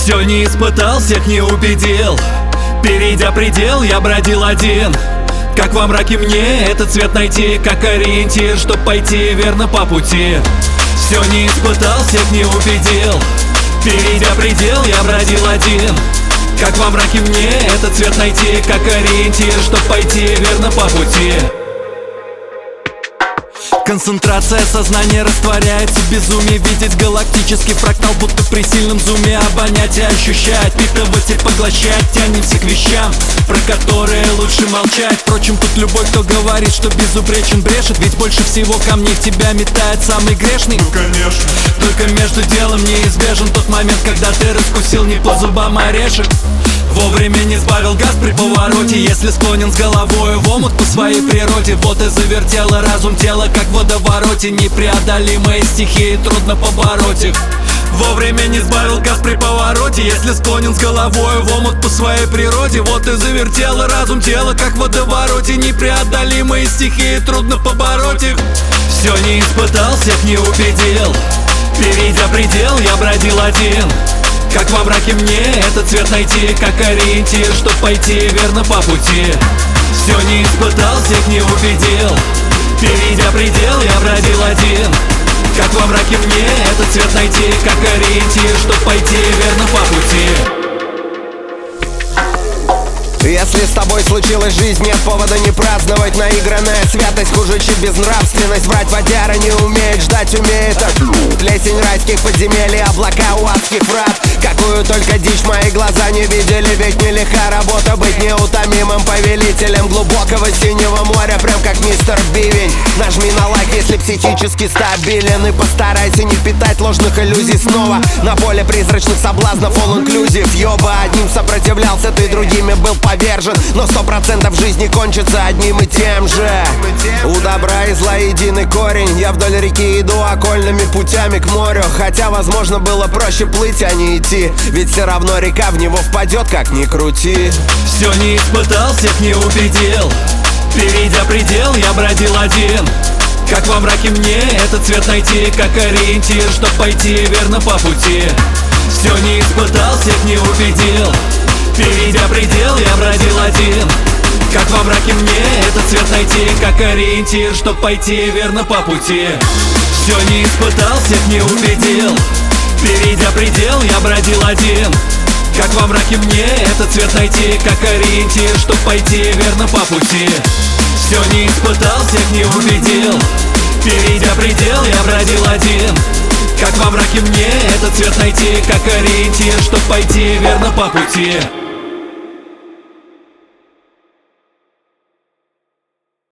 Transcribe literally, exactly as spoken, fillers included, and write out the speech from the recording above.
Все не испытал, всех не убедил. Перейдя предел, я бродил один. Как во мраке мне этот цвет найти, как ориентир, чтоб пойти верно по пути. Все не испытал, всех не убедил. Перейдя предел, я бродил один. Как во мраке мне этот цвет найти, как ориентир, чтоб пойти верно по пути. Концентрация сознания растворяется в безумии. Видеть галактический фрактал, будто при сильном зуме. Обонять и ощущать, впитывать и поглощать. Тянемся к вещам, про которые лучше молчать. Впрочем, тут любой, кто говорит, что безупречен, брешет. Ведь больше всего камней в тебя метает самый грешный. Ну конечно. Только между делом неизбежен тот момент, когда ты раскусил не по зубам орешек. Вовремя не сбавил газ при повороте. Если склонен с головой в омут по своей природе. Вот и завертело разум тела, как в водовороте. Непреодолимые стихии, трудно побороть их. Вовремя не сбавил газ при повороте. Если склонен с головой в омут по своей природе. Вот и завертело разум тела, как в водовороте. Непреодолимые стихии, трудно побороть их. Все не испытал, всех не убедил. Перейдя предел, я бродил один. Как во мраке мне этот цвет найти, как ориентир, чтоб пойти верно по пути. Все не испытал, всех не убедил. Перейдя предел, я бродил один. Как во мраке мне этот цвет найти, как ориентир, чтоб пойти верно по пути. Если с тобой случилась жизнь, нет повода не праздновать. Наигранная святость хуже, чем безнравственность. Врать водяра не умеет, ждать умеет. Плесень райских подземелий, облака у адских врат. Какую только дичь мои глаза не видели. Ведь нелегка работа быть неутомимым повелителем глубокого синего моря, прям как мистер Бивень. Нажми на лайк, если психически стабилен. И постарайся не питать ложных иллюзий снова. На поле призрачных соблазнов all inclusive. Ёба, одним сопротивлялся, ты другими был повержен. Но сто процентов жизни кончится одним и тем же. У добра и зла единый корень. Я вдоль реки иду окольными путями к морю. Хотя, возможно, было проще плыть, а не идти. Ведь все равно река в него впадет, как ни крути. Все не испытал, всех не убедил. Перейдя предел, я бродил один. Как во мраке мне этот цвет найти, как ориентир, чтоб пойти верно по пути. Все не испытал, всех не убедил. Перейдя предел, я бродил один. Как во мраке мне этот цвет найти, как ориентир, чтоб пойти верно по пути. Все не испытал, всех не убедил. Перейдя предел, я бродил один. Как во мраке мне этот цвет найти, как ориентир, чтоб пойти верно по пути. Все не испытал, всех не убедил. Перейдя предел, я бродил один. Как во мраке мне этот цвет найти, как ориентир, чтоб пойти верно по пути.